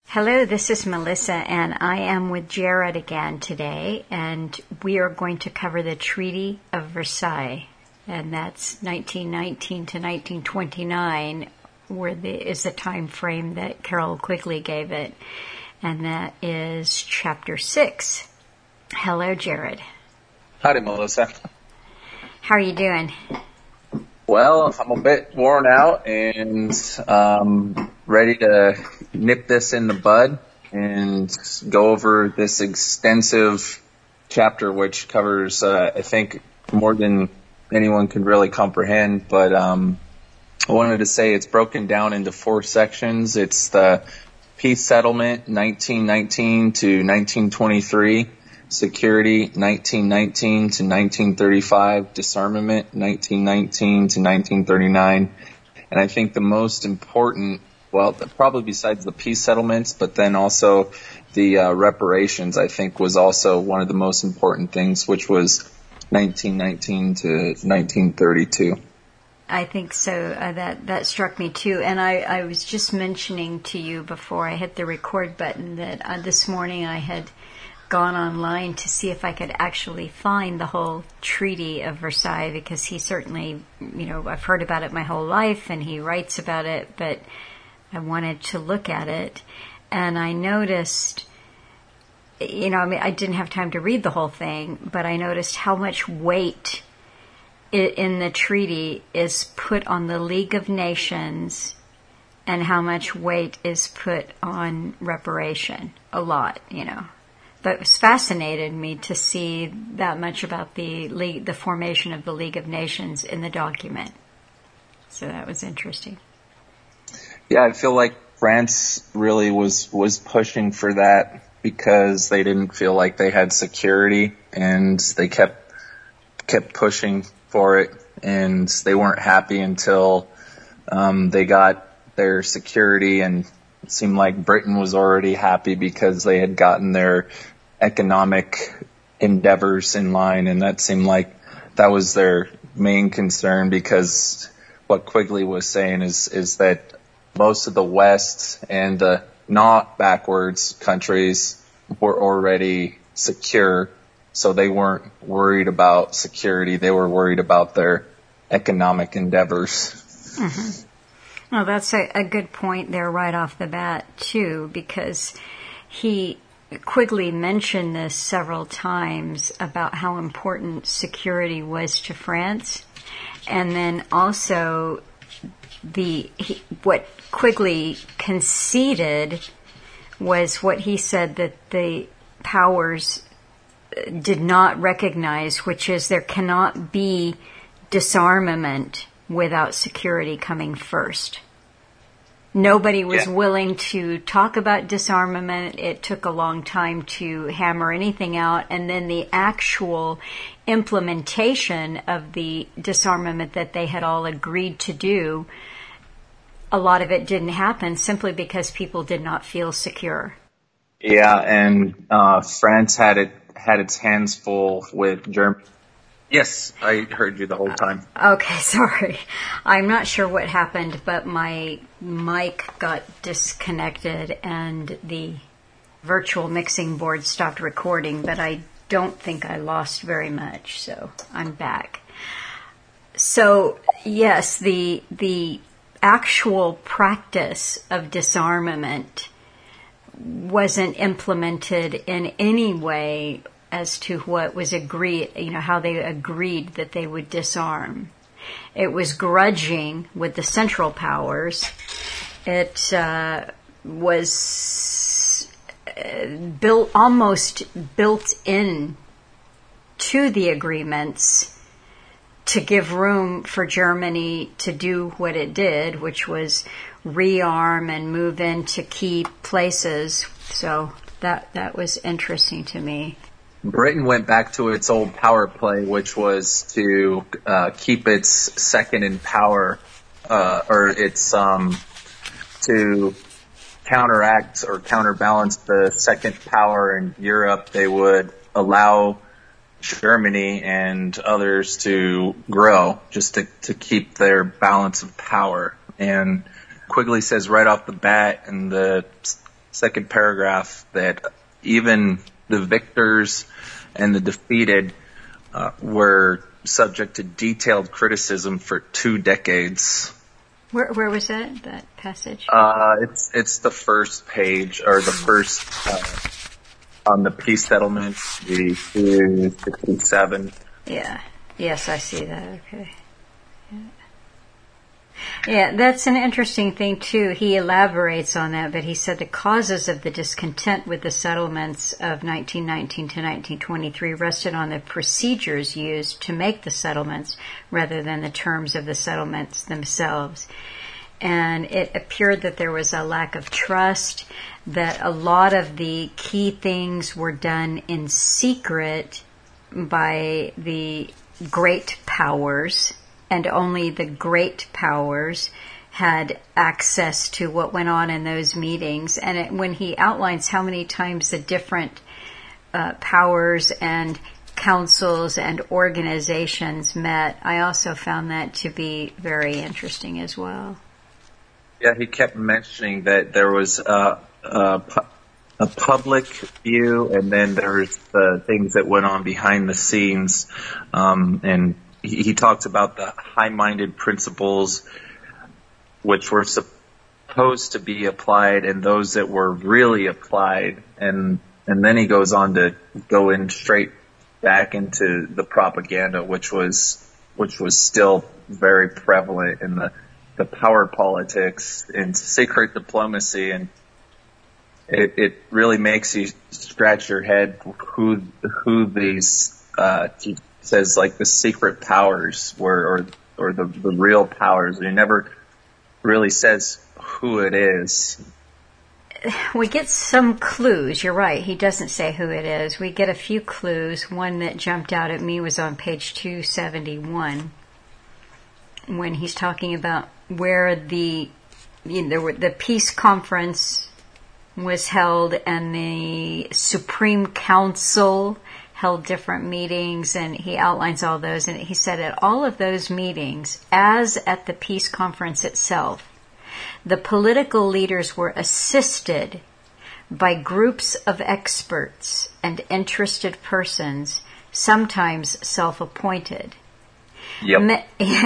Hello, this is Melissa, and I am with Jared again today, and we are going to cover the Treaty of Versailles, and that's 1919 to 1929, is the time frame that Carroll Quigley gave it, and that is Chapter 6. Hello, Jared. Howdy, Melissa. How are you doing? Well, I'm a bit worn out and ready to nip this in the bud and go over this extensive chapter, which covers, I think, more than anyone could really comprehend. But I wanted to say it's broken down into 4 sections. It's the peace settlement, 1919 to 1923. Security, 1919 to 1935, disarmament, 1919 to 1939, and I think the most important, well, probably besides the peace settlements, but then also the reparations, I think was also one of the most important things, which was 1919 to 1932. I think so. That struck me too. And I was just mentioning to you before I hit the record button that this morning I had gone online to see if I could actually find the whole Treaty of Versailles, because he certainly, I've heard about it my whole life and he writes about it, but I wanted to look at it. And I noticed, I didn't have time to read the whole thing, but I noticed how much weight in the treaty is put on the League of Nations and how much weight is put on reparation. A lot, But it was fascinated me to see that much about the formation of the League of Nations in the document. So that was interesting. Yeah, I feel like France really was pushing for that because they didn't feel like they had security, and they kept pushing for it, and they weren't happy until they got their security, and it seemed like Britain was already happy because they had gotten their economic endeavors in line, and that seemed like that was their main concern, because what Quigley was saying is that most of the West and the not backwards countries were already secure, so they weren't worried about security. They were worried about their economic endeavors. Mm-hmm. Well, that's a good point there right off the bat, too, because Quigley mentioned this several times about how important security was to France. And then also what Quigley conceded was what he said that the powers did not recognize, which is there cannot be disarmament without security coming first. Nobody was willing to talk about disarmament. It took a long time to hammer anything out. And then the actual implementation of the disarmament that they had all agreed to do, a lot of it didn't happen simply because people did not feel secure. Yeah, and France had its hands full with Germany. Yes, I heard you the whole time. Okay, sorry. I'm not sure what happened, but my mic got disconnected and the virtual mixing board stopped recording, but I don't think I lost very much, so I'm back. So, yes, the actual practice of disarmament wasn't implemented in any way as to what was agreed, how they agreed that they would disarm. It was grudging with the Central Powers. It was almost built in to the agreements to give room for Germany to do what it did, which was rearm and move into key places. So that was interesting to me. Britain went back to its old power play, which was to keep its second in power, to counteract or counterbalance the second power in Europe. They would allow Germany and others to grow, just to keep their balance of power. And Quigley says right off the bat in the second paragraph that even the victors and the defeated were subject to detailed criticism for 2 decades. Where was that passage? It's the first page, or the first on the peace settlement, the 267. Yeah. Yes, I see that. Okay. Yeah, that's an interesting thing, too. He elaborates on that, but he said the causes of the discontent with the settlements of 1919 to 1923 rested on the procedures used to make the settlements rather than the terms of the settlements themselves. And it appeared that there was a lack of trust, that a lot of the key things were done in secret by the great powers, and only the great powers had access to what went on in those meetings. And when he outlines how many times the different powers and councils and organizations met, I also found that to be very interesting as well. Yeah, he kept mentioning that there was a public view, and then there's the things that went on behind the scenes, and he talks about the high-minded principles which were supposed to be applied and those that were really applied, and then he goes on to go in straight back into the propaganda, which was still very prevalent in the power politics and secret diplomacy, and it really makes you scratch your head who these he says, like, the secret powers were, or the real powers. He never really says who it is. We get some clues. You're right. He doesn't say who it is. We get a few clues. One that jumped out at me was on page 271 when he's talking about where the peace conference was held and the Supreme Council held different meetings, and he outlines all those. And he said at all of those meetings, as at the peace conference itself, the political leaders were assisted by groups of experts and interested persons, sometimes self-appointed. Yep.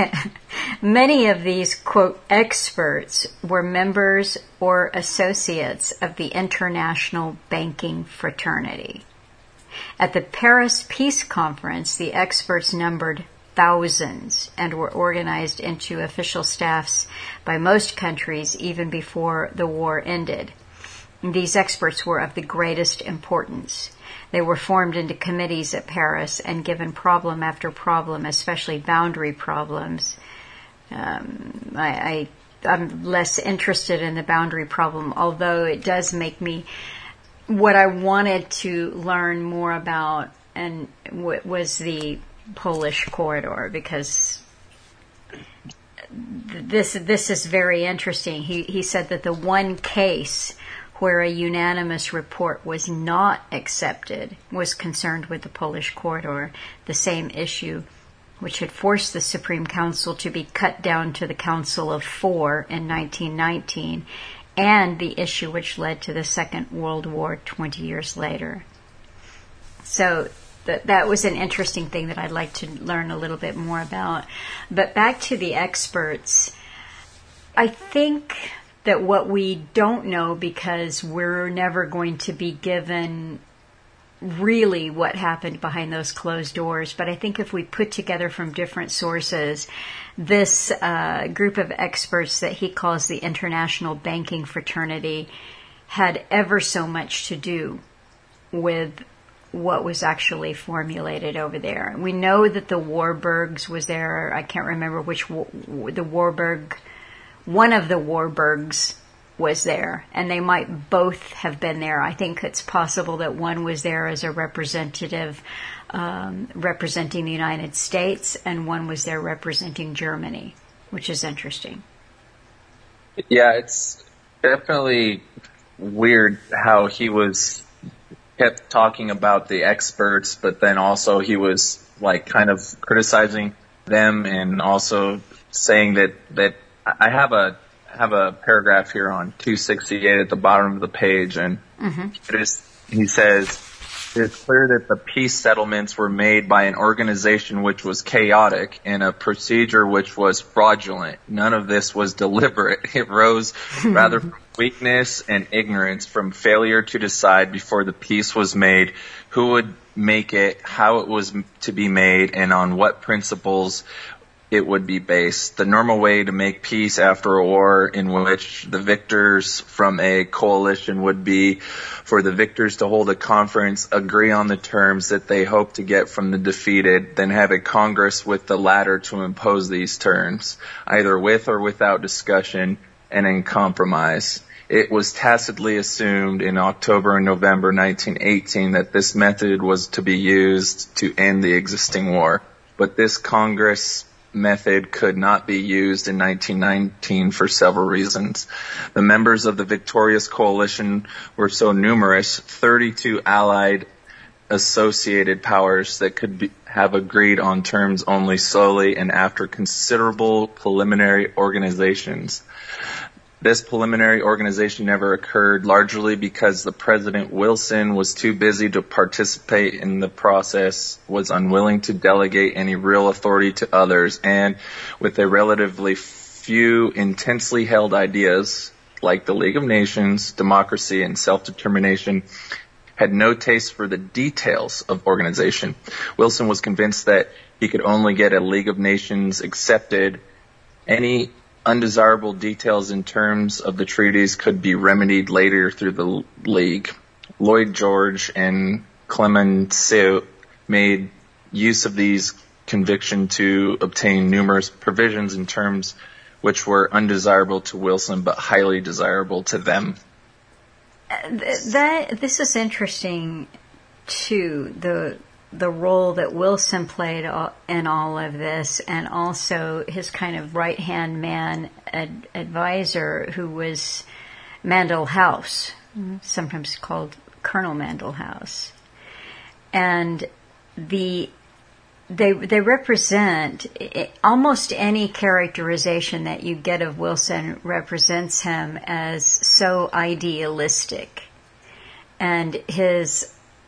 Many of these, quote, experts were members or associates of the International Banking Fraternity. At the Paris Peace Conference, the experts numbered thousands and were organized into official staffs by most countries even before the war ended. These experts were of the greatest importance. They were formed into committees at Paris and given problem after problem, especially boundary problems. I'm less interested in the boundary problem, although it does make me... What I wanted to learn more about and was the Polish corridor, because this is very interesting. He said that the one case where a unanimous report was not accepted was concerned with the Polish corridor, the same issue which had forced the Supreme Council to be cut down to the Council of Four in 1919, and the issue which led to the Second World War 20 years later. So that was an interesting thing that I'd like to learn a little bit more about. But back to the experts, I think that what we don't know, because we're never going to be given really what happened behind those closed doors, but I think if we put together from different sources, this group of experts that he calls the International Banking Fraternity had ever so much to do with what was actually formulated over there. We know that the Warburgs was there. I can't remember which the Warburg, one of the Warburgs was there, and they might both have been there. I think it's possible that one was there as a representative representing the United States, and one was there representing Germany, which is interesting. Yeah, it's definitely weird how he kept talking about the experts, but then also he was like kind of criticizing them, and also saying that I have have a paragraph here on 268 at the bottom of the page, and he says, "It is clear that the peace settlements were made by an organization which was chaotic and a procedure which was fraudulent. None of this was deliberate. It rose rather from weakness and ignorance, from failure to decide before the peace was made who would make it, how it was to be made, and on what principles it would be based. The normal way to make peace after a war in which the victors from a coalition would be for the victors to hold a conference, agree on the terms that they hope to get from the defeated, then have a congress with the latter to impose these terms, either with or without discussion and in compromise. It was tacitly assumed in October and November 1918 that this method was to be used to end the existing war. But this Congress method could not be used in 1919 for several reasons. The members of the victorious coalition were so numerous, 32 allied associated powers that could have agreed on terms only slowly and after considerable preliminary organizations. This preliminary organization never occurred, largely because the President Wilson was too busy to participate in the process, was unwilling to delegate any real authority to others, and with a relatively few intensely held ideas, like the League of Nations, democracy, and self-determination, had no taste for the details of organization. Wilson was convinced that he could only get a League of Nations accepted. Any undesirable details in terms of the treaties could be remedied later through the League. Lloyd George and Clemenceau made use of these conviction to obtain numerous provisions in terms which were undesirable to Wilson but highly desirable to them. This is interesting too, the role that Wilson played in all of this, and also his kind of right-hand man advisor, who was Mandell House, sometimes called Colonel Mandell House. And they represent, almost any characterization that you get of Wilson represents him as so idealistic. And his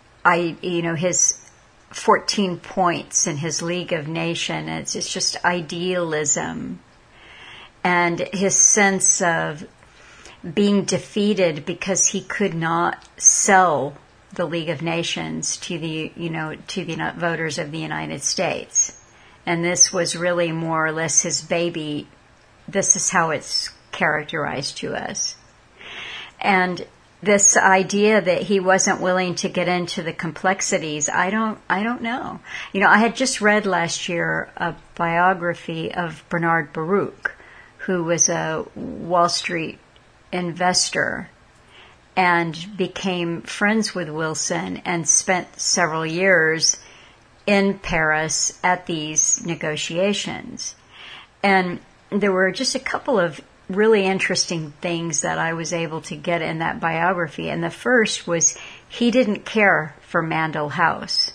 14 points in his League of Nations, it's just idealism. And his sense of being defeated because he could not sell the League of Nations to the voters of the United States. And this was really more or less his baby. This is how it's characterized to us. And this idea that he wasn't willing to get into the complexities, I don't know. I had just read last year a biography of Bernard Baruch, who was a Wall Street investor and became friends with Wilson and spent several years in Paris at these negotiations. And there were just a couple of really interesting things that I was able to get in that biography. And the first was he didn't care for Mandell House.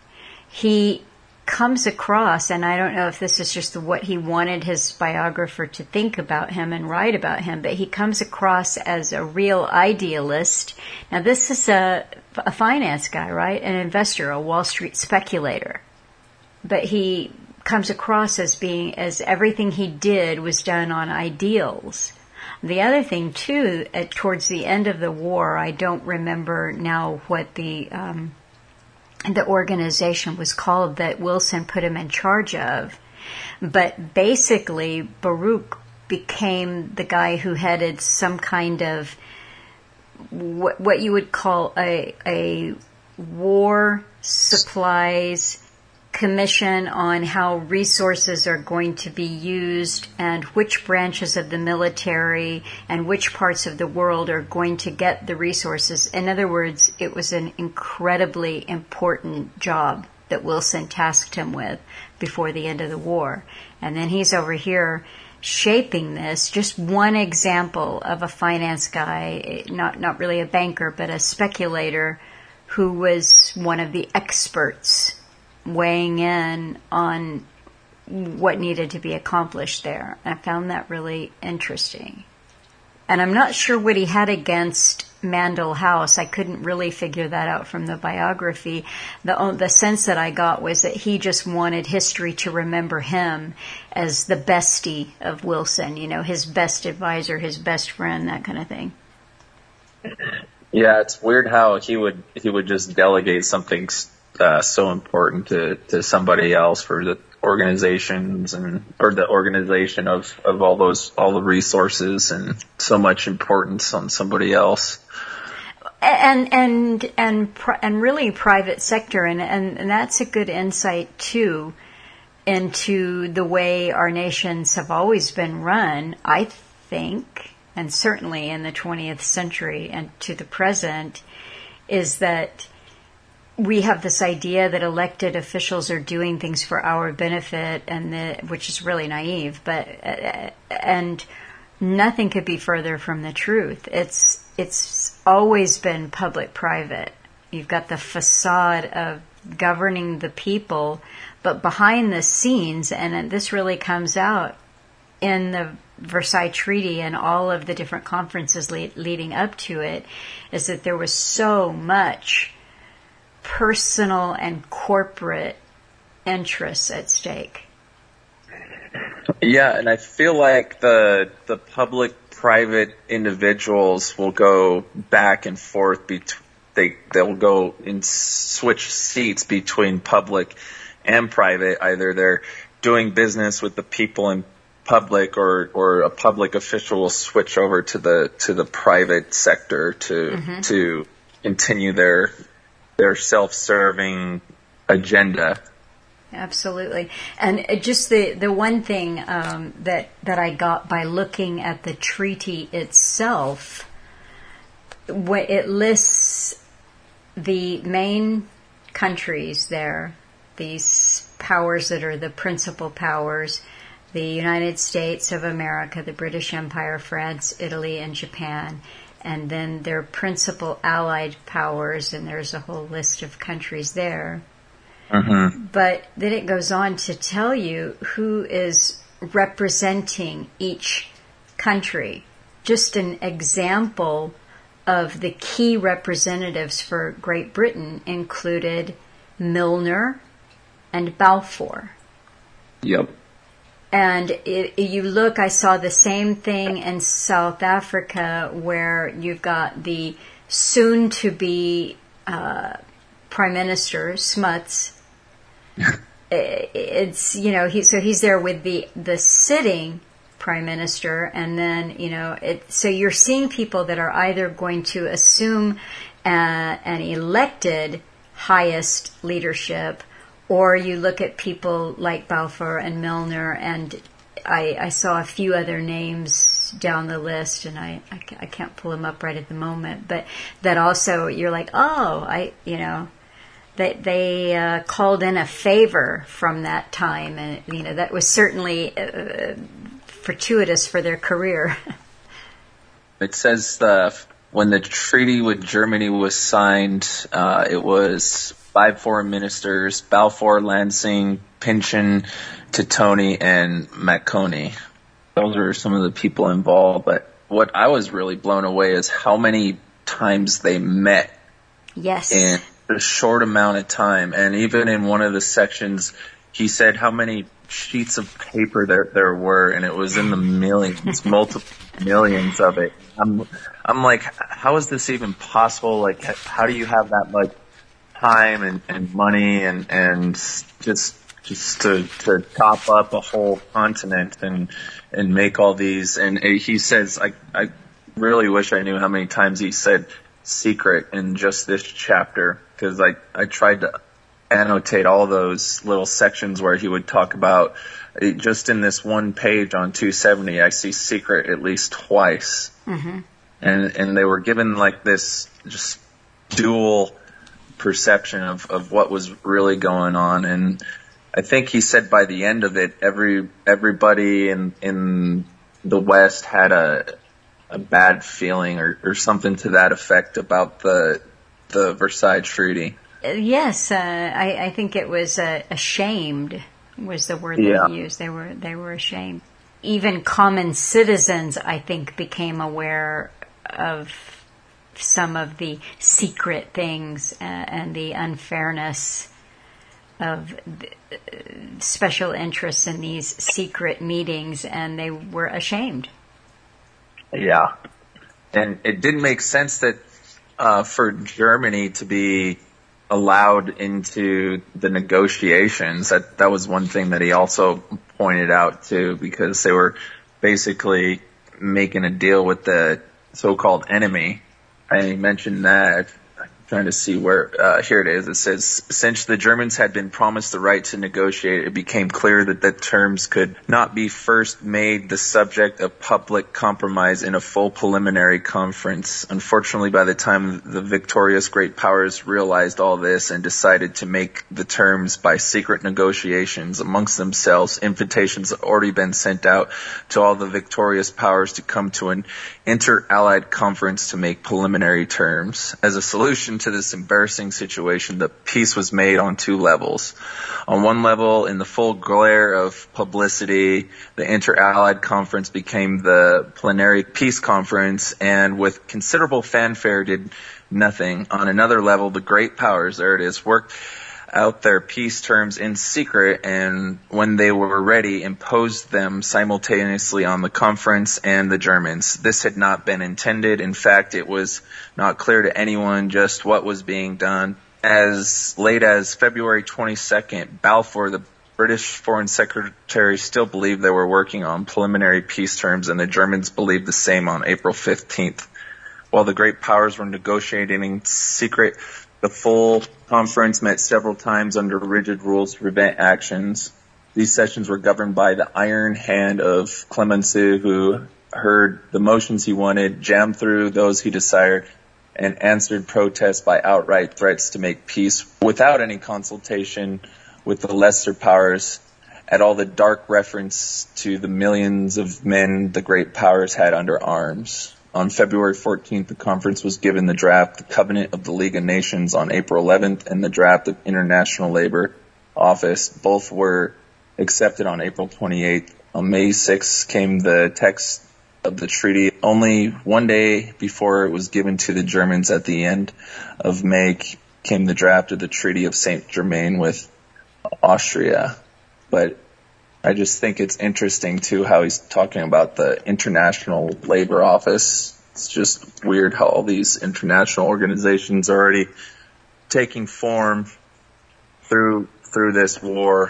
He comes across, and I don't know if this is just what he wanted his biographer to think about him and write about him, but he comes across as a real idealist. Now, this is a finance guy, right? An investor, a Wall Street speculator. But he comes across as everything he did was done on ideals. The other thing, too, towards the end of the war, I don't remember now what the organization was called that Wilson put him in charge of, but basically Baruch became the guy who headed some kind of what you would call a war supplies commission on how resources are going to be used and which branches of the military and which parts of the world are going to get the resources. In other words, it was an incredibly important job that Wilson tasked him with before the end of the war. And then he's over here shaping this. Just one example of a finance guy, not really a banker, but a speculator who was one of the experts weighing in on what needed to be accomplished there. I found that really interesting. And I'm not sure what he had against Mandel House. I couldn't really figure that out from the biography. The sense that I got was that he just wanted history to remember him as the bestie of Wilson, his best advisor, his best friend, that kind of thing. Yeah, it's weird how he would just delegate something so important to somebody else for the organizations or the organization of all the resources, and so much importance on somebody else. And really private sector, and that's a good insight too into the way our nations have always been run, I think, and certainly in the 20th century and to the present, is that we have this idea that elected officials are doing things for our benefit, which is really naive, and nothing could be further from the truth. It's always been public-private. You've got the facade of governing the people, but behind the scenes, and this really comes out in the Versailles Treaty and all of the different conferences leading up to it, is that there was so much personal and corporate interests at stake. Yeah, and I feel like the public-private individuals will go back and forth. They'll go and switch seats between public and private. Either they're doing business with the people in public, or a public official will switch over to the private sector to continue their self-serving agenda. Absolutely. And just the one thing that I got by looking at the treaty itself, it lists the main countries there, these powers that are the principal powers: the United States of America, the British Empire, France, Italy, and Japan. And then their principal allied powers, and there's a whole list of countries there. Mm-hmm. But then it goes on to tell you who is representing each country. Just an example of the key representatives for Great Britain included Milner and Balfour. Yep. And you look, I saw the same thing in South Africa, where you've got the soon-to-be Prime Minister, Smuts. It's, he's there with the sitting Prime Minister, and then, so you're seeing people that are either going to assume an elected highest leadership, or you look at people like Balfour and Milner, and I saw a few other names down the list, and I can't pull them up right at the moment, but that also, you're like, they called in a favor from that time, and, that was certainly fortuitous for their career. It says when the treaty with Germany was signed, it was 5 foreign ministers: Balfour, Lansing, Pynchon, Titoni, and Maconie. Those are some of the people involved. But what I was really blown away is how many times they met. Yes. In a short amount of time. And even in one of the sections, he said how many sheets of paper there were, and it was in the millions, multiple millions of it. I'm like, how is this even possible? Like, how do you have that much time and money and just to top up a whole continent and make all these? And he says, I really wish I knew how many times he said secret in just this chapter, because I tried to annotate all those little sections where he would talk about, just in this one page on 270, I see secret at least twice. Mm-hmm. And they were given like this just dual perception of what was really going on. And I think he said by the end of it, everybody in the West had a bad feeling or something to that effect about the Versailles Treaty. Yes, I think it was ashamed was the word that he used. They were ashamed. even common citizens, I think, became aware of some of the secret things and the unfairness of special interests in these secret meetings, and they were ashamed. Yeah. And it didn't make sense that for Germany to be allowed into the negotiations. That was one thing that he also pointed out too, because they were basically making a deal with the so-called enemy. And he mentioned that. I'm trying to see where, here it is. It says, since the Germans had been promised the right to negotiate, it became clear that the terms could not be first made the subject of public compromise in a full preliminary conference. Unfortunately, by the time the victorious great powers realized all this and decided to make the terms by secret negotiations amongst themselves, invitations had already been sent out to all the victorious powers to come to an inter-allied conference to make preliminary terms. As a solution to this embarrassing situation, the peace was made on two levels. On one level, in the full glare of publicity, the inter-allied conference became the plenary peace conference, and with considerable fanfare did nothing. On another level, the great powers, there it is, worked out their peace terms in secret, and when they were ready, imposed them simultaneously on the conference and the Germans. This had not been intended. In fact, it was not clear to anyone just what was being done. As late as February 22nd, Balfour, the British Foreign Secretary, still believed they were working on preliminary peace terms, and the Germans believed the same on April 15th. While the great powers were negotiating in secret, the full conference met several times under rigid rules to prevent actions. These sessions were governed by the iron hand of Clemenceau, who heard the motions he wanted, jammed through those he desired, and answered protests by outright threats to make peace without any consultation with the lesser powers, at all the dark reference to the millions of men the great powers had under arms. On February 14th, the conference was given the draft, the Covenant of the League of Nations, on April 11th, and the draft of International Labor Office. Both were accepted on April 28th. On May 6th came the text of the treaty. Only one day before it was given to the Germans, at the end of May, came the draft of the Treaty of Saint-Germain with Austria. But I just think it's interesting, too, how he's talking about the International Labor Office. It's just weird how all these international organizations are already taking form through this war.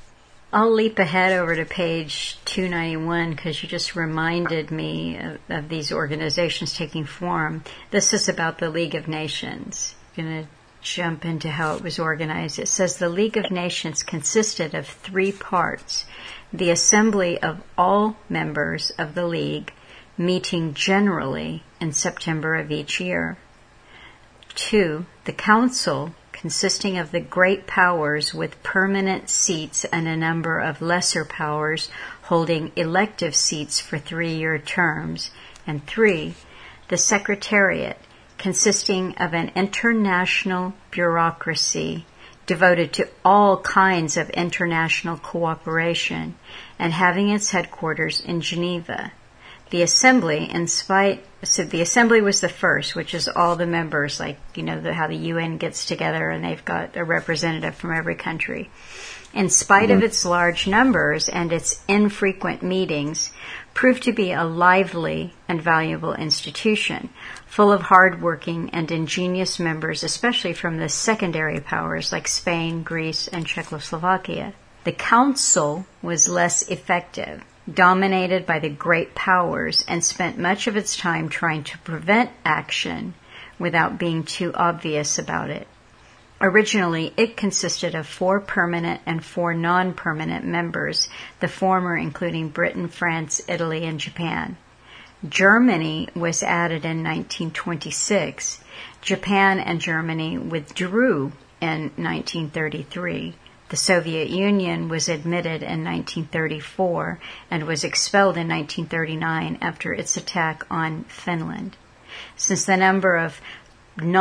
I'll leap ahead over to page 291 because you just reminded me of these organizations taking form. This is about the League of Nations. I'm going to jump into how it was organized. It says the League of Nations consisted of three parts: the assembly of all members of the League, meeting generally in September of each year. 2, the Council, consisting of the great powers with permanent seats and a number of lesser powers holding elective seats for 3-year terms. And 3, the Secretariat, consisting of an international bureaucracy devoted to all kinds of international cooperation and having its headquarters in Geneva. The Assembly, the Assembly was the first, which is all the members, like, how the UN gets together and they've got a representative from every country. In spite of its large numbers and its infrequent meetings, proved to be a lively and valuable institution, full of hard-working and ingenious members, especially from the secondary powers like Spain, Greece, and Czechoslovakia. The Council was less effective, dominated by the great powers, and spent much of its time trying to prevent action without being too obvious about it. Originally, it consisted of 4 permanent and 4 non-permanent members, the former including Britain, France, Italy, and Japan. Germany was added in 1926. Japan and Germany withdrew in 1933. The Soviet Union was admitted in 1934 and was expelled in 1939 after its attack on Finland. Since the number of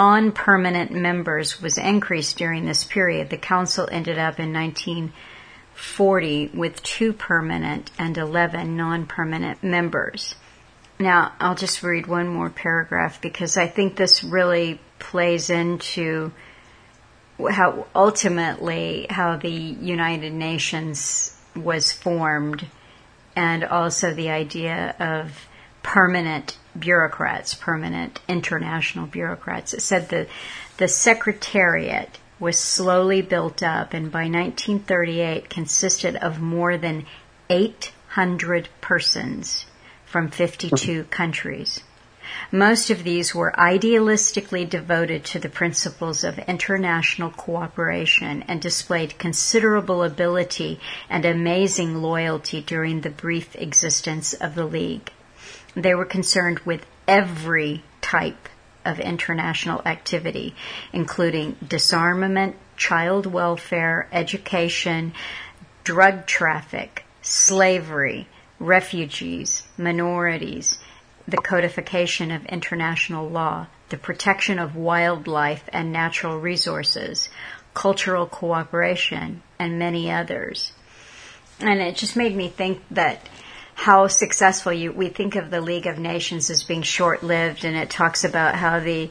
non-permanent members was increased during this period, the Council ended up in 40 with 2 permanent and 11 non-permanent members. Now, I'll just read one more paragraph because I think this really plays into how ultimately how the United Nations was formed, and also the idea of permanent bureaucrats, permanent international bureaucrats. It said the Secretariat was slowly built up, and by 1938 consisted of more than 800 persons from 52 countries. Most of these were idealistically devoted to the principles of international cooperation and displayed considerable ability and amazing loyalty during the brief existence of the League. They were concerned with every type of international activity, including disarmament, child welfare, education, drug traffic, slavery, refugees, minorities, the codification of international law, the protection of wildlife and natural resources, cultural cooperation, and many others. And it just made me think that how successful we think of the League of Nations as being short-lived, and it talks about how the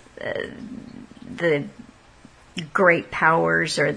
great powers, or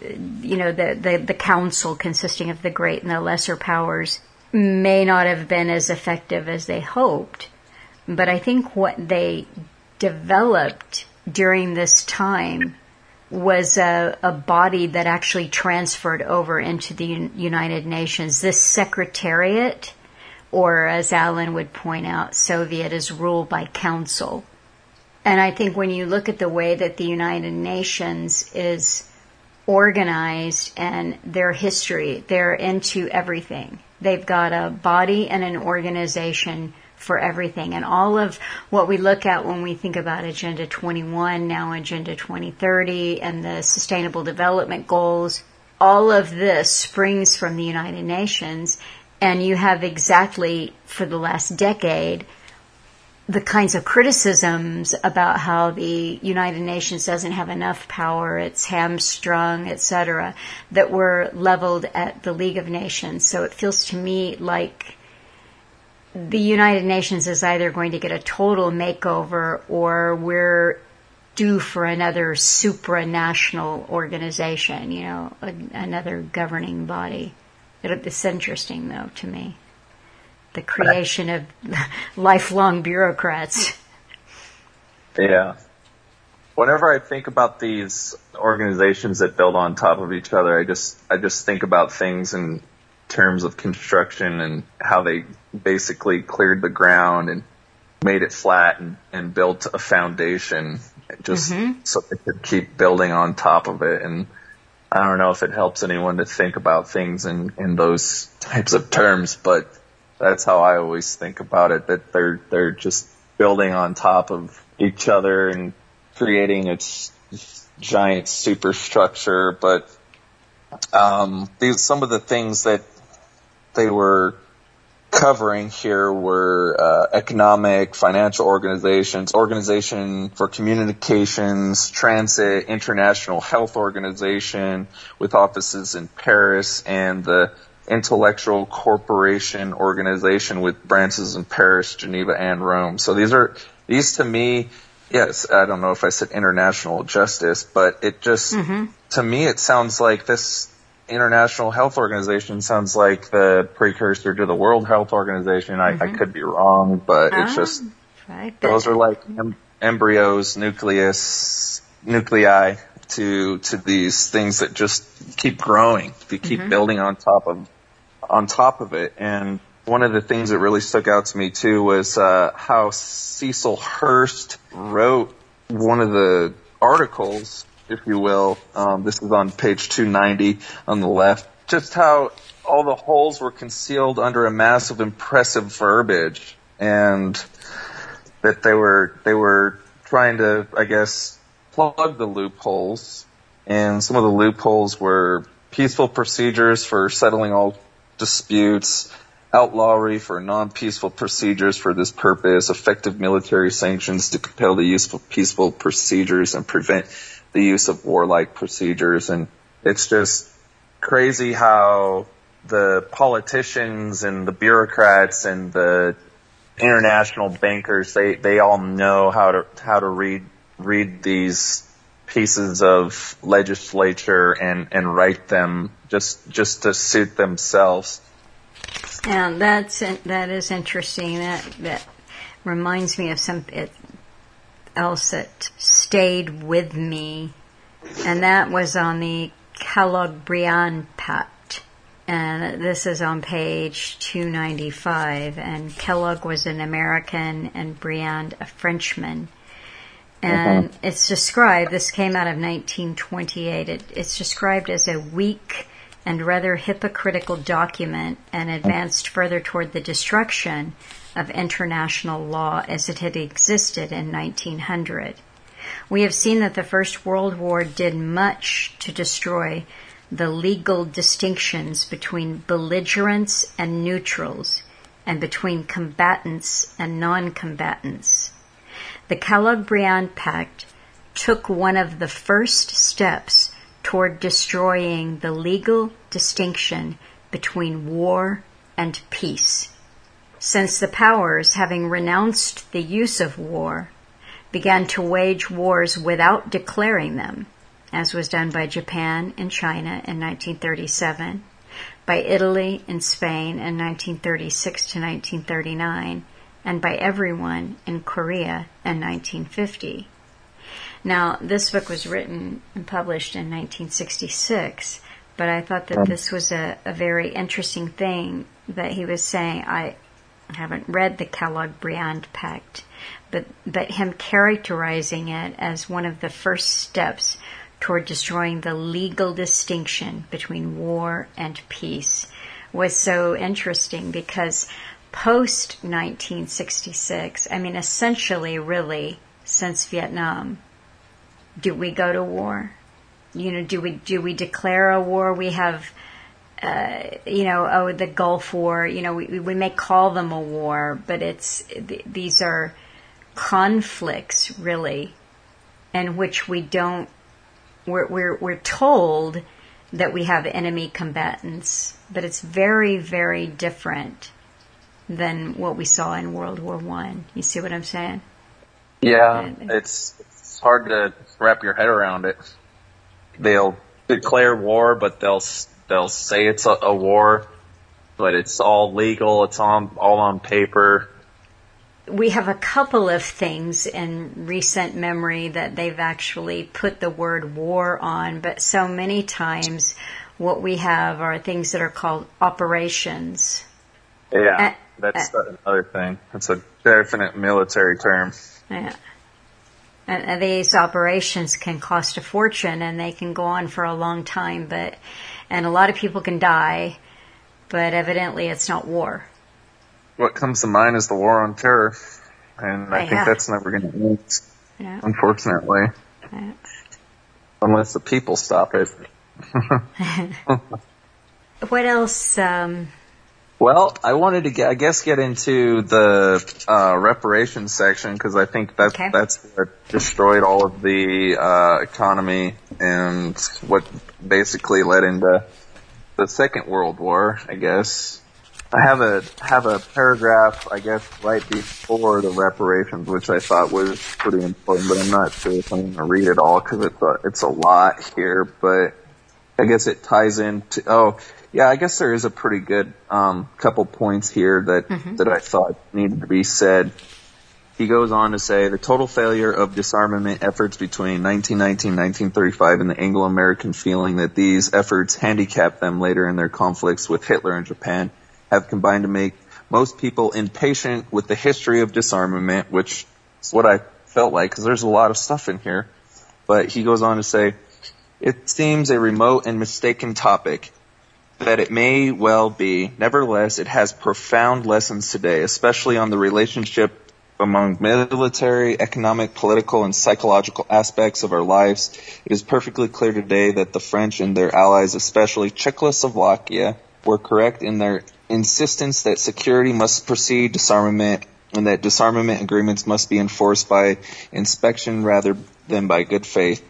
the council consisting of the great and the lesser powers, may not have been as effective as they hoped. But I think what they developed during this time was a body that actually transferred over into the United Nations. This Secretariat, or as Alan would point out, Soviet, is ruled by council. And I think when you look at the way that the United Nations is organized and their history, they're into everything. They've got a body and an organization for everything. And all of what we look at when we think about Agenda 21, now Agenda 2030, and the Sustainable Development Goals, all of this springs from the United Nations. And you have exactly, for the last decade, the kinds of criticisms about how the United Nations doesn't have enough power, it's hamstrung, etc., that were leveled at the League of Nations. So it feels to me like the United Nations is either going to get a total makeover, or we're due for another supranational organization, another governing body. It's interesting, though, to me. The creation of lifelong bureaucrats. Yeah. Whenever I think about these organizations that build on top of each other, I just think about things in terms of construction and how they basically cleared the ground and made it flat and built a foundation just so they could keep building on top of it. And I don't know if it helps anyone to think about things in those types of terms, but that's how I always think about it, that they're just building on top of each other and creating a giant superstructure. But some of the things that they were covering here were economic, financial organizations, organization for communications, transit, international health organization with offices in Paris, and the Intellectual Corporation Organization with branches in Paris, Geneva, and Rome. So these to me, yes, I don't know if I said international justice, but it just, to me, it sounds like this International Health Organization sounds like the precursor to the World Health Organization. I could be wrong, but it's just, those are like embryos, nuclei to these things that just keep growing. They keep building on top of it. And one of the things that really stuck out to me too was how Cecil Hurst wrote one of the articles, if you will. This is on page 290 on the left. Just how all the holes were concealed under a mass of impressive verbiage, and that they were trying to, I guess, plug the loopholes. And some of the loopholes were peaceful procedures for settling all disputes, outlawry for non-peaceful procedures for this purpose, effective military sanctions to compel the use of peaceful procedures and prevent the use of warlike procedures. And it's just crazy how the politicians and the bureaucrats and the international bankers, they all know how to read these pieces of legislature and write them just to suit themselves. And that is interesting. That reminds me of something else that stayed with me, and that was on the Kellogg-Briand Pact. And this is on page 295. And Kellogg was an American and Briand a Frenchman. And it's described, this came out of 1928, it's described as a weak and rather hypocritical document and advanced further toward the destruction of international law as it had existed in 1900. We have seen that the First World War did much to destroy the legal distinctions between belligerents and neutrals, and between combatants and non-combatants. The Kellogg-Briand Pact took one of the first steps toward destroying the legal distinction between war and peace, since the powers, having renounced the use of war, began to wage wars without declaring them, as was done by Japan and China in 1937, by Italy and Spain in 1936 to 1939, and by everyone in Korea in 1950. Now, this book was written and published in 1966, but I thought that this was a very interesting thing that he was saying. I haven't read the Kellogg-Briand Pact, but him characterizing it as one of the first steps toward destroying the legal distinction between war and peace was so interesting, because post-1966, I mean, essentially, really, since Vietnam, do we go to war? Do we declare a war? We have, the Gulf War. We may call them a war, but these are conflicts, really, in which we don't. We're told that we have enemy combatants, but it's very, very different than what we saw in World War I. You see what I'm saying? Yeah, it's hard to wrap your head around it. They'll declare war, but they'll say it's a war, but it's all legal. It's all on paper. We have a couple of things in recent memory that they've actually put the word war on, but so many times what we have are things that are called operations. Yeah, that's another thing. It's a definite military term. Yeah. And these operations can cost a fortune, and they can go on for a long time, and a lot of people can die, but evidently it's not war. What comes to mind is the war on terror, and I think that's never going to end, unfortunately, unless the people stop it. What else? Well, I wanted to get into the reparations section, because I think that's what destroyed all of the economy and what basically led into the Second World War, I guess. I have a paragraph, I guess, right before the reparations, which I thought was pretty important, but I'm not sure if I'm going to read it all, because it's a lot here, but I guess it ties into, I guess there is a pretty good couple points here that I thought needed to be said. He goes on to say, the total failure of disarmament efforts between 1919 and 1935 and the Anglo-American feeling that these efforts handicapped them later in their conflicts with Hitler and Japan have combined to make most people impatient with the history of disarmament, which is what I felt like, because there's a lot of stuff in here. But he goes on to say, it seems a remote and mistaken topic, that it may well be. Nevertheless, it has profound lessons today, especially on the relationship among military, economic, political, and psychological aspects of our lives. It is perfectly clear today that the French and their allies, especially Czechoslovakia, were correct in their insistence that security must precede disarmament, and that disarmament agreements must be enforced by inspection rather than by good faith.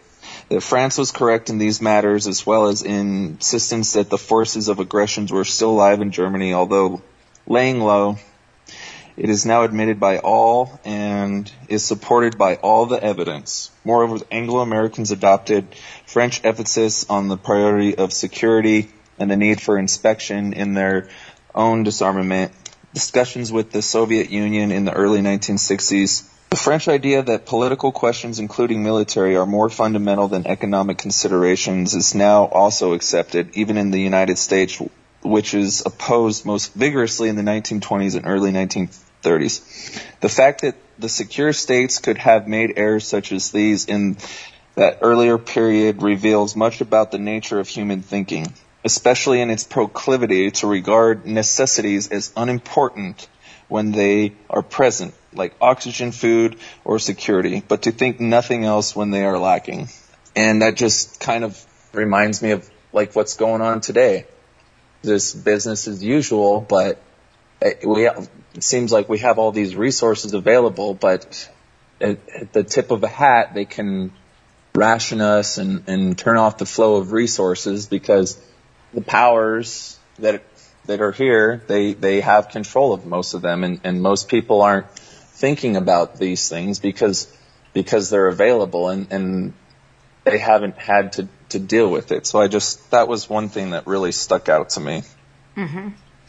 that France was correct in these matters, as well as in insistence that the forces of aggression were still alive in Germany, although laying low. It is now admitted by all and is supported by all the evidence. Moreover, Anglo-Americans adopted French emphasis on the priority of security and the need for inspection in their own disarmament. Discussions with the Soviet Union in the early 1960s. The French idea that political questions, including military, are more fundamental than economic considerations is now also accepted, even in the United States, which is opposed most vigorously in the 1920s and early 1930s. The fact that the secure states could have made errors such as these in that earlier period reveals much about the nature of human thinking, especially in its proclivity to regard necessities as unimportant when they are present, like oxygen, food, or security, but to think nothing else when they are lacking. And that just kind of reminds me of like what's going on today. This business as usual, but it seems like we have all these resources available, but at the tip of a hat, they can ration us and turn off the flow of resources because the powers that are here, they have control of most of them, and most people aren't thinking about these things because they're available and they haven't had to deal with it. So that was one thing that really stuck out to me. Mm-hmm.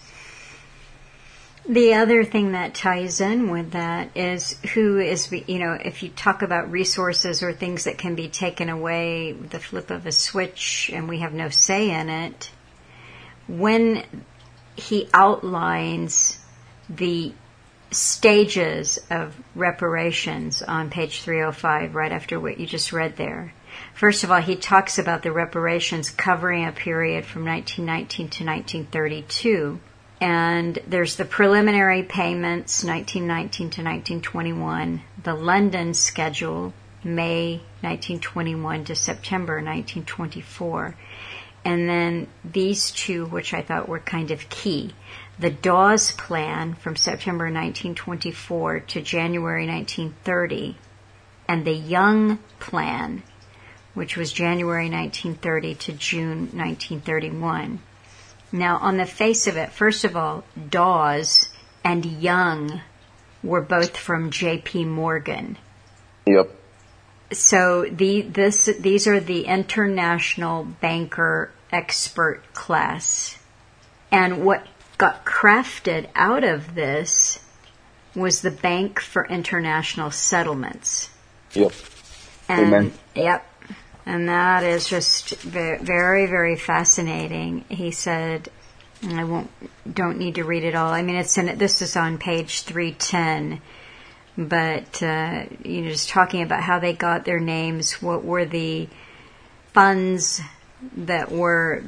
The other thing that ties in with that is who is, if you talk about resources or things that can be taken away with the flip of a switch and we have no say in it, when he outlines the stages of reparations on page 305, right after what you just read there. First of all, he talks about the reparations covering a period from 1919 to 1932. And there's the preliminary payments, 1919 to 1921, the London schedule, May 1921 to September 1924. And then these two, which I thought were kind of key. The Dawes Plan from September 1924 to January 1930, and the Young Plan, which was January 1930 to June 1931. Now, on the face of it, first of all, Dawes and Young were both from J.P. Morgan. Yep. So these are the international banker expert class. And what got crafted out of this was the Bank for International Settlements. Yep. And, amen. Yep. And that is just very, very fascinating. He said, and I don't need to read it all. I mean, this is on page 310. But, just talking about how they got their names, what were the funds that were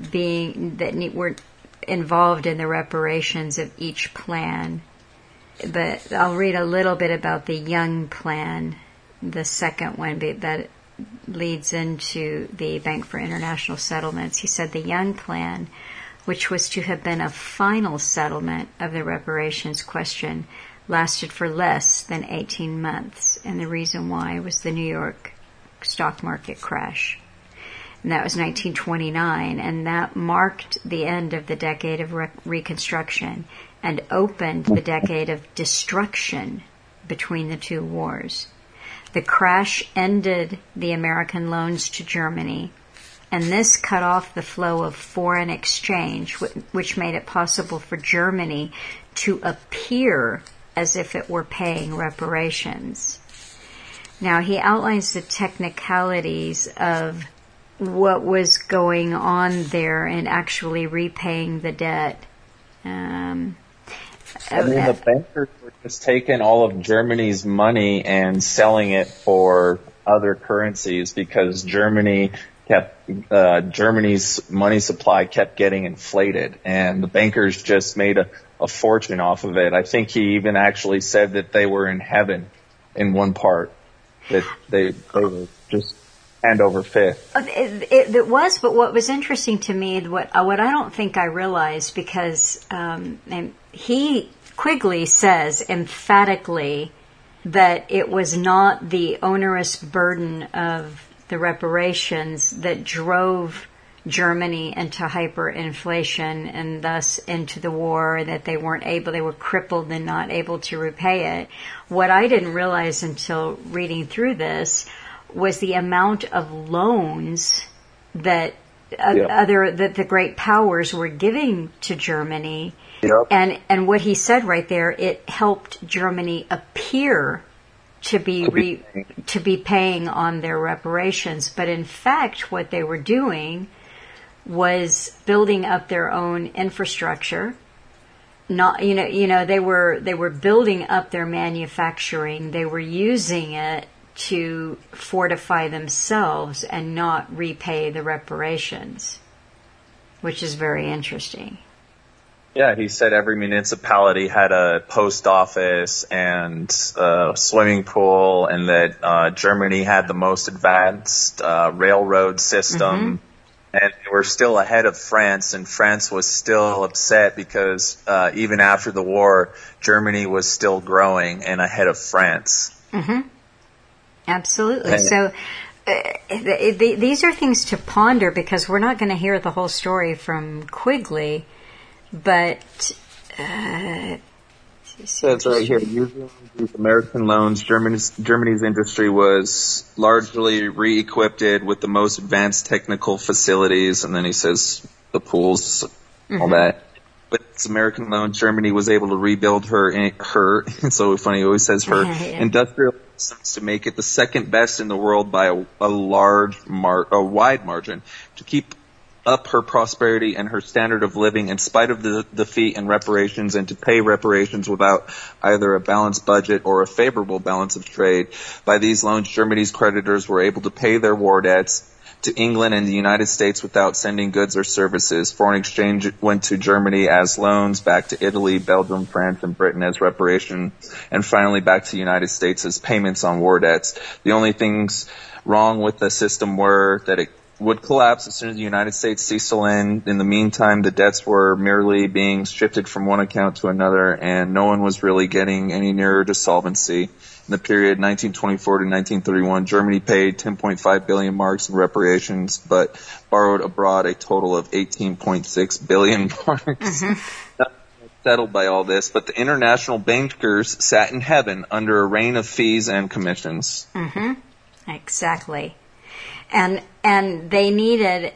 involved in the reparations of each plan. But I'll read a little bit about the Young Plan, the second one that leads into the Bank for International Settlements. He said the Young Plan, which was to have been a final settlement of the reparations question, lasted for less than 18 months, and the reason why was the New York stock market crash. And that was 1929, and that marked the end of the decade of Reconstruction and opened the decade of destruction between the two wars. The crash ended the American loans to Germany, and this cut off the flow of foreign exchange, which made it possible for Germany to appear as if it were paying reparations. Now, he outlines the technicalities of what was going on there and actually repaying the debt. The bankers were just taking all of Germany's money and selling it for other currencies because Germany's money supply kept getting inflated, and the bankers just made a fortune off of it. I think he even actually said that they were in heaven in one part, that they were just hand over fist. It was, but what was interesting to me, what I don't think I realized, because Quigley says emphatically that it was not the onerous burden of the reparations that drove Germany into hyperinflation and thus into the war, that they were crippled and not able to repay it. What I didn't realize until reading through this was the amount of loans that that the great powers were giving to Germany. Yep. And what he said right there, it helped Germany appear to be paying on their reparations, but in fact what they were doing was building up their own infrastructure. Not they were building up their manufacturing. They were using it to fortify themselves and not repay the reparations, which is very interesting. Yeah, he said every municipality had a post office and a swimming pool, and that Germany had the most advanced railroad system. And they were still ahead of France, and France was still upset because even after the war, Germany was still growing and ahead of France. Absolutely. So these are things to ponder, because we're not going to hear the whole story from Quigley, but says right here, using these American loans, Germany's industry was largely re-equipped with the most advanced technical facilities, and then he says the pools, all that. With its American loans, Germany was able to rebuild her it's so funny, he always says her, industrial systems to make it the second best in the world by a wide margin, to keep up her prosperity and her standard of living in spite of the defeat and reparations, and to pay reparations without either a balanced budget or a favorable balance of trade. By these loans, Germany's creditors were able to pay their war debts to England and the United States without sending goods or services. Foreign exchange went to Germany as loans, back to Italy, Belgium, France, and Britain as reparation, and finally back to the United States as payments on war debts. The only things wrong with the system were that it would collapse as soon as the United States ceased to lend. In the meantime, the debts were merely being shifted from one account to another, and no one was really getting any nearer to solvency. In the period 1924 to 1931, Germany paid 10.5 billion marks in reparations, but borrowed abroad a total of 18.6 billion marks. Not settled by all this, but the international bankers sat in heaven under a rain of fees and commissions. Exactly. And they needed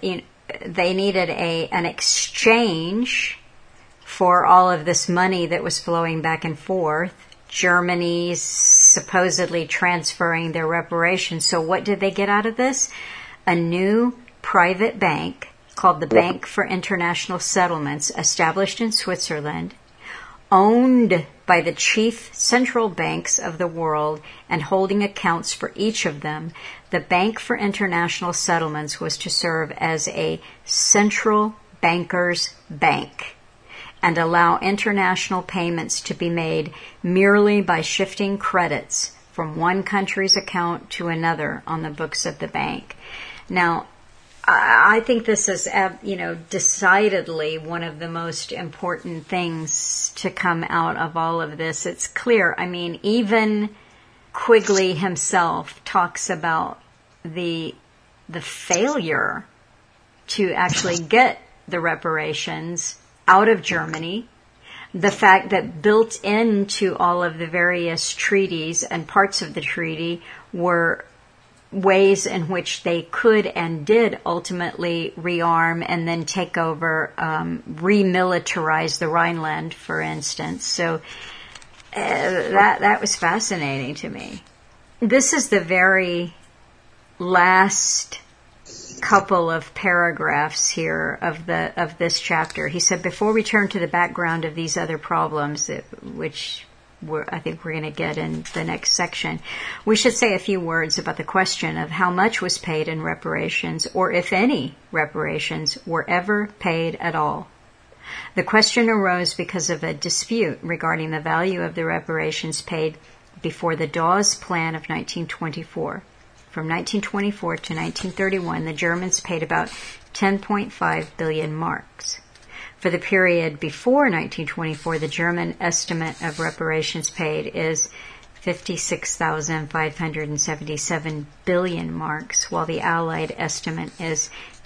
an exchange for all of this money that was flowing back and forth. Germany supposedly transferring their reparations. So what did they get out of this? A new private bank called the Bank for International Settlements, established in Switzerland, owned by the chief central banks of the world and holding accounts for each of them. The Bank for International Settlements was to serve as a central bankers' bank and allow international payments to be made merely by shifting credits from one country's account to another on the books of the bank. Now, I think this is, decidedly one of the most important things to come out of all of this. It's clear. I mean, even Quigley himself talks about the failure to actually get the reparations out of Germany, the fact that built into all of the various treaties and parts of the treaty were ways in which they could and did ultimately rearm and then take over, remilitarize the Rhineland, for instance. So that was fascinating to me. This is the very last couple of paragraphs here of this chapter. He said, before we turn to the background of these other problems, which I think we're going to get in the next section, we should say a few words about the question of how much was paid in reparations, or if any reparations were ever paid at all. The question arose because of a dispute regarding the value of the reparations paid before the Dawes Plan of 1924. From 1924 to 1931, the Germans paid about 10.5 billion marks. For the period before 1924, the German estimate of reparations paid is 56,577 billion marks, while the Allied estimate is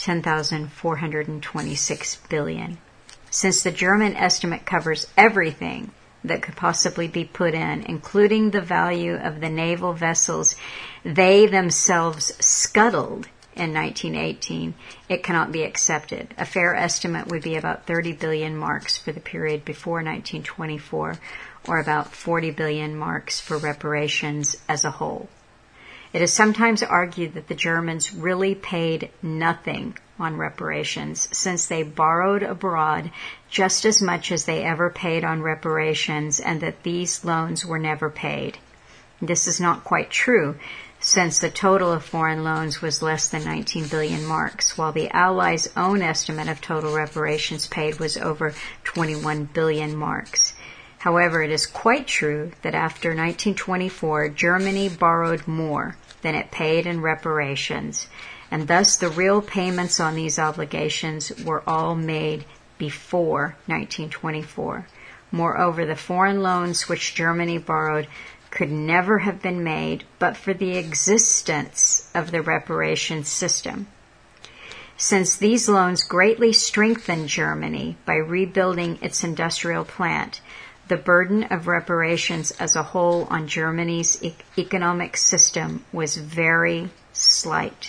10,426 billion. Since the German estimate covers everything that could possibly be put in, including the value of the naval vessels they themselves scuttled in 1918, it cannot be accepted. A fair estimate would be about 30 billion marks for the period before 1924, or about 40 billion marks for reparations as a whole. It is sometimes argued that the Germans really paid nothing on reparations, since they borrowed abroad just as much as they ever paid on reparations, and that these loans were never paid. This is not quite true, since the total of foreign loans was less than 19 billion marks, while the Allies' own estimate of total reparations paid was over 21 billion marks. However, it is quite true that after 1924, Germany borrowed more than it paid in reparations, and thus the real payments on these obligations were all made before 1924. Moreover, the foreign loans which Germany borrowed could never have been made but for the existence of the reparations system. Since these loans greatly strengthened Germany by rebuilding its industrial plant, the burden of reparations as a whole on Germany's economic system was very slight.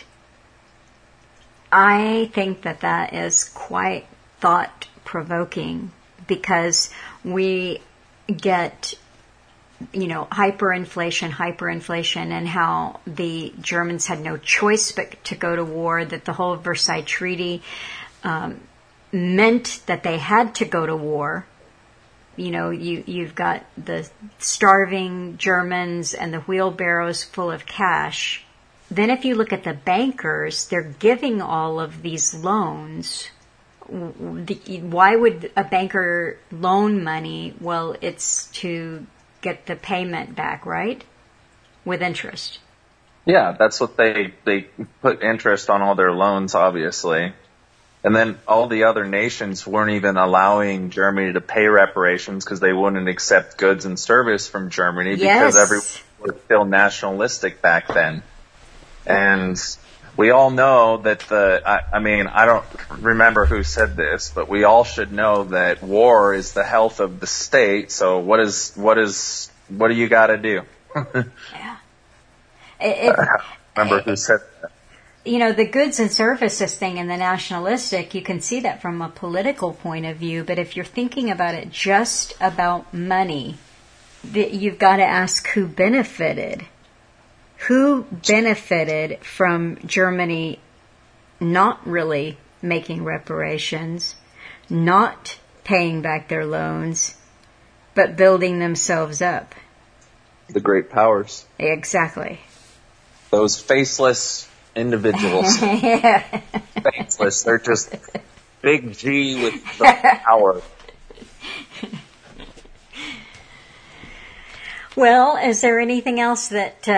I think that that is quite thought-provoking, because we get, hyperinflation, and how the Germans had no choice but to go to war, that the whole Versailles Treaty meant that they had to go to war. You've got the starving Germans and the wheelbarrows full of cash. Then if you look at the bankers, they're giving all of these loans. Why would a banker loan money? Well, it's to get the payment back, right? With interest. Yeah, that's what they put interest on all their loans, obviously. And then all the other nations weren't even allowing Germany to pay reparations because they wouldn't accept goods and service from Germany, because everyone was still nationalistic back then. And we all know that I don't remember who said this, but we all should know that war is the health of the state. So what do you got to do? Yeah. I remember who said that. The goods and services thing and the nationalistic, you can see that from a political point of view. But if you're thinking about it just about money, you've got to ask who benefited. Who benefited from Germany not really making reparations, not paying back their loans, but building themselves up? The great powers. Exactly. Those faceless individuals. Yeah. Faceless. They're just big G with the power. Well, is there anything else that...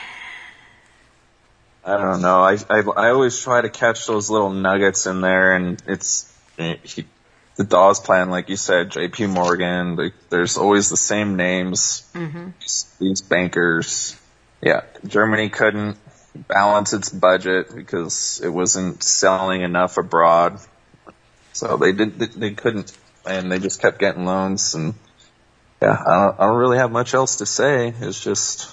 I don't know. I always try to catch those little nuggets in there, and it's the Dawes Plan, like you said, J.P. Morgan. There's always the same names. Mm-hmm. These bankers. Yeah, Germany couldn't balance its budget because it wasn't selling enough abroad, so they couldn't, and they just kept getting loans. And yeah, I don't really have much else to say. It's just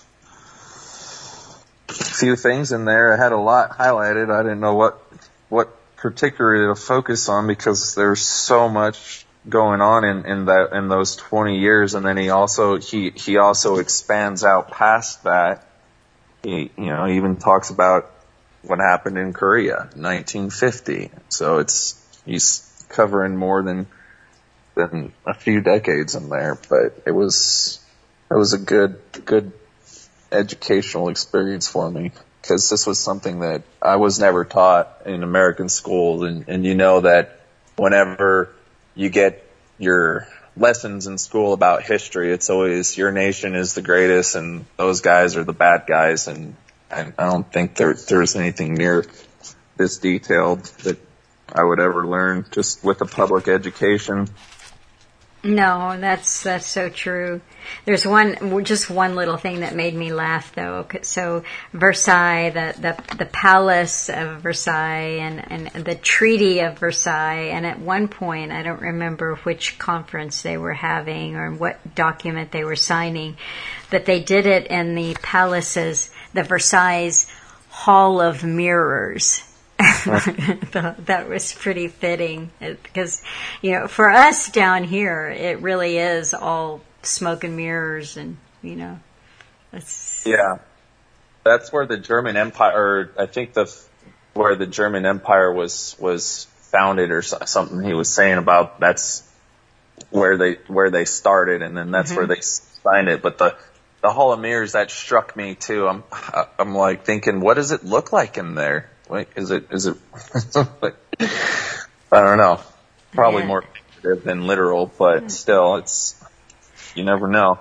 a few things in there. I had a lot highlighted. I didn't know what particularly to focus on because there's so much going on in those 20 years. And then he also expands out past that. He even talks about what happened in Korea in 1950. So he's covering more than a few decades in there, but it was a good educational experience for me, because this was something that I was never taught in American schools. And you know that whenever you get your lessons in school about history, it's always your nation is the greatest and those guys are the bad guys. And I don't think there's anything near this detailed that I would ever learn just with a public education. No, that's so true. There's just one little thing that made me laugh though. So Versailles, the Palace of Versailles and the Treaty of Versailles, and at one point, I don't remember which conference they were having or what document they were signing, but they did it in the the Versailles Hall of Mirrors. That was pretty fitting because, for us down here, it really is all smoke and mirrors and, Yeah. That's where the German Empire, I think where the German Empire was founded or something he was saying about that's where they started and then that's where they signed it. But the Hall of Mirrors, that struck me too. I'm like thinking, what does it look like in there? Wait, is it, I don't know. Probably more figurative than literal, but still, you never know.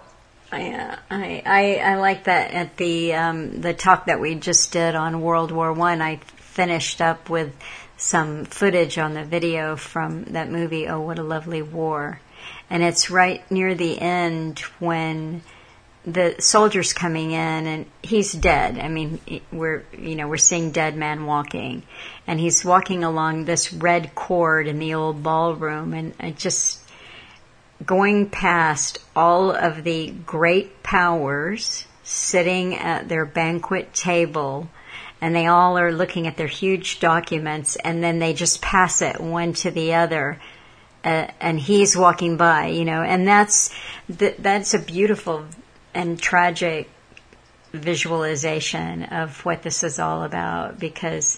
I like that at the talk that we just did on World War I finished up with some footage on the video from that movie, Oh, What a Lovely War. And it's right near the end when the soldier's coming in and he's dead. I mean, we're seeing dead man walking and he's walking along this red cord in the old ballroom and just going past all of the great powers sitting at their banquet table and they all are looking at their huge documents and then they just pass it one to the other. And he's walking by, and that's a beautiful and tragic visualization of what this is all about because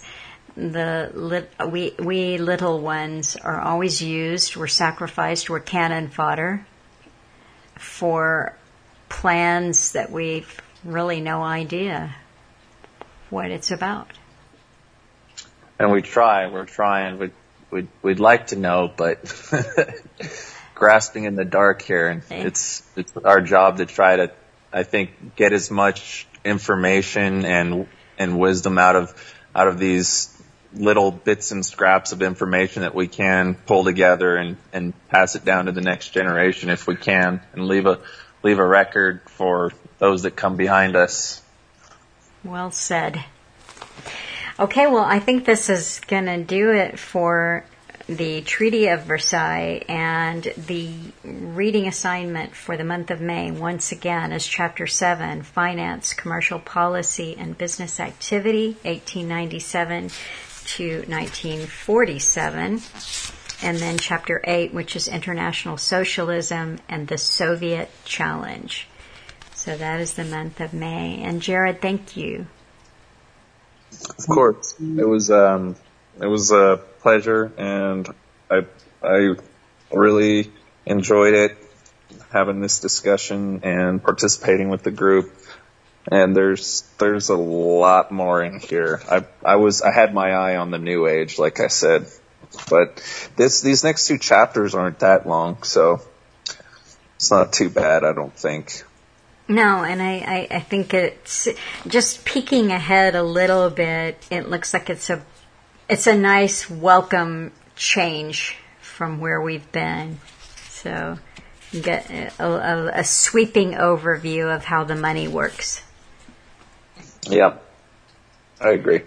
we little ones are always used, we're sacrificed, we're cannon fodder for plans that we've really no idea what it's about. And we're trying, we'd like to know, but grasping in the dark here, and it's our job to try to, I think, get as much information and wisdom out of these little bits and scraps of information that we can pull together and pass it down to the next generation if we can, and leave a record for those that come behind us. Well said. Okay, well, I think this is going to do it for the Treaty of Versailles, and the reading assignment for the month of May, once again, is Chapter 7, Finance, Commercial Policy, and Business Activity, 1897 to 1947, and then Chapter 8, which is International Socialism and the Soviet Challenge. So that is the month of May. And Jared, thank you. Of course. It was a pleasure, and I really enjoyed it, having this discussion and participating with the group. And there's a lot more in here. I had my eye on the New Age, like I said, but these next two chapters aren't that long, so it's not too bad, I don't think. No, and I think it's just peeking ahead a little bit. It looks like it's a nice welcome change from where we've been. So you get a sweeping overview of how the money works. Yeah, I agree.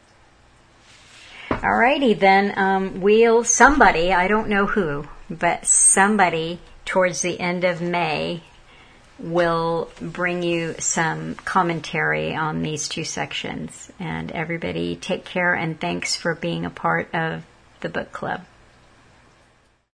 Alrighty then, somebody, I don't know who, but somebody towards the end of May will bring you some commentary on these two sections. And everybody take care and thanks for being a part of the book club.